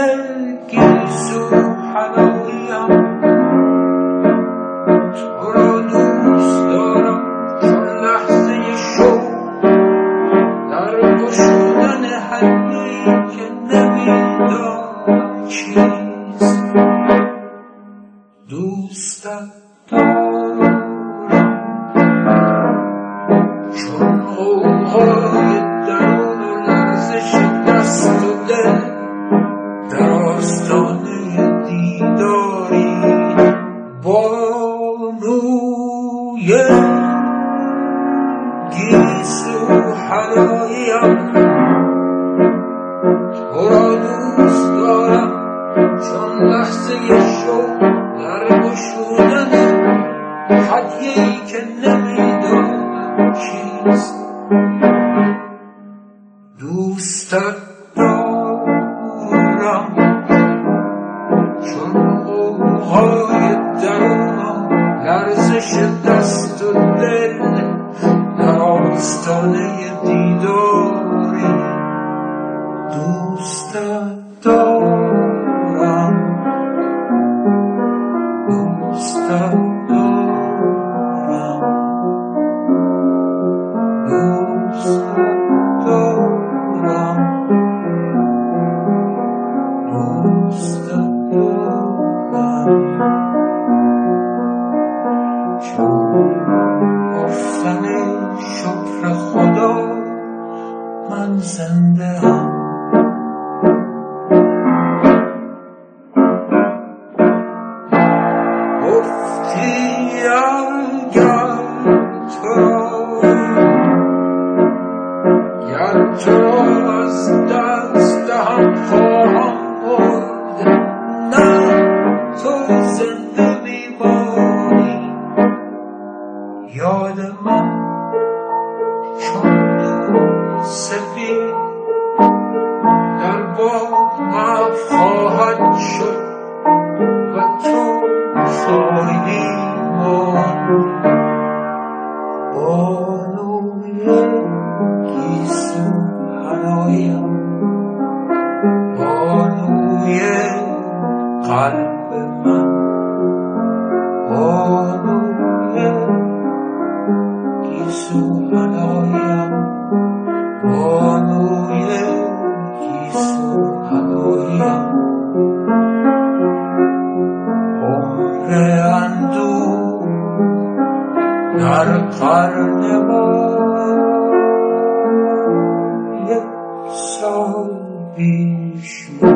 گیسو حناییم تو را دوست دارم چون لحظه شوق در گشودن حلقه‌ای که نمیدانم چیست دوستت دارم چون غوغای درون و لرزش دست و دل در آستانه دیداری بانوی گیسو حناییم تو را دوست دارم چون لحظه شوق در گشودن هدیه‌ای که نمیدانم چیست دوستت دارم چون غوغای درون و لرزش دست و دل در آستانه دیداری دوستت دارم دوستت دارم دوستت دارم دوستت دارم چون گفتن شکر خدا من زنده هم گفتی اگر تو را از دست دهم خواهم برد نه تو زنده میمانی یاد من چون دود سفید در باغ محو خواهد شد و تو خواهی ماند بانوی گیسو حناییم بانوی قلب من بانوی گیسو حناییم بانوی گیسو حناییم عمر اندوه در قرن ما یک سال بیش